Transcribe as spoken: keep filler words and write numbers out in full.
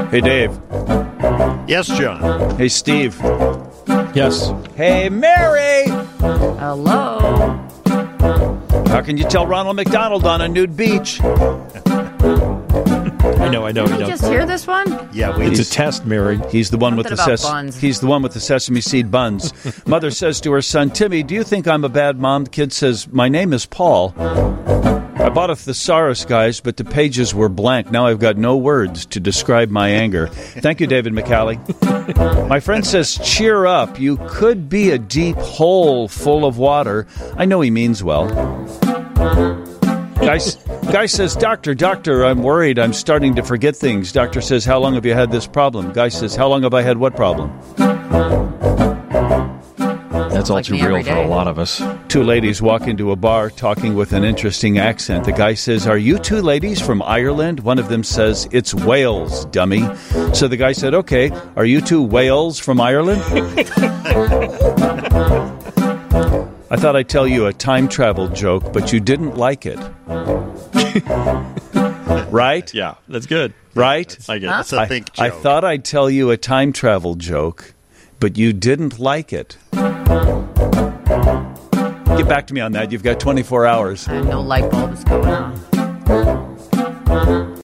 Hey, Dave. Yes, John. Hey, Steve. Yes. Hey, Mary. Hello. How can you tell Ronald McDonald on a nude beach? I know, I know, Did I we know. just hear this one? Yeah, we It's a just, test, Mary. He's the one with the Something about ses- buns. He's the one with the sesame seed buns. Mother says to her son, Timmy, do you think I'm a bad mom? The kid says, my name is Paul. I bought a thesaurus, guys, but the pages were blank. Now I've got no words to describe my anger. Thank you, David McCallie. My friend says, cheer up. You could be a deep hole full of water. I know he means well. Guy, guy says, doctor, doctor, I'm worried. I'm starting to forget things. Doctor says, how long have you had this problem? Guy says, how long have I had what problem? That's all Like too me real every for a day. lot of us. Two ladies walk into a bar talking with an interesting accent. The guy says, are you two ladies from Ireland? One of them says, it's Wales, dummy. So the guy said, okay, are you two whales from Ireland? I thought I'd tell you a time travel joke, but you didn't like it. Right? Yeah, that's good. Right? I get it. that's a I, think I joke. thought I'd tell you a time travel joke, but you didn't like it. Get back to me on that. You've got twenty-four hours. I have no light bulbs going on.